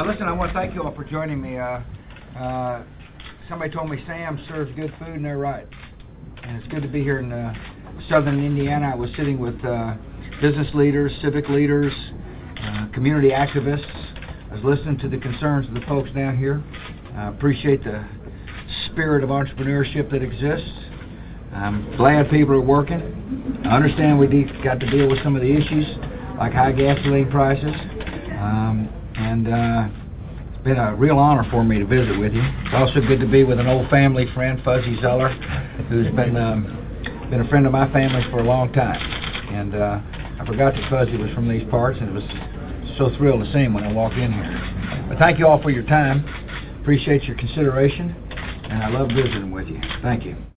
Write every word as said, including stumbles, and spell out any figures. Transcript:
Uh, listen, I want to thank you all for joining me. Uh, uh, somebody told me Sam serves good food, and they're right. And it's good to be here in uh, southern Indiana. I was sitting with uh, business leaders, civic leaders, uh, community activists. I was listening to the concerns of the folks down here. I appreciate the spirit of entrepreneurship that exists. I'm glad people are working. I understand we de- got to deal with some of the issues, like high gasoline prices. Um, and uh, it's been a real honor for me to visit with you. It's also good to be with an old family friend, Fuzzy Zeller, who's been um, been a friend of my family for a long time. And uh, I forgot that Fuzzy was from these parts, and it was so thrilled to see him when I walked in here. But thank you all for your time. Appreciate your consideration, and I love visiting with you. Thank you.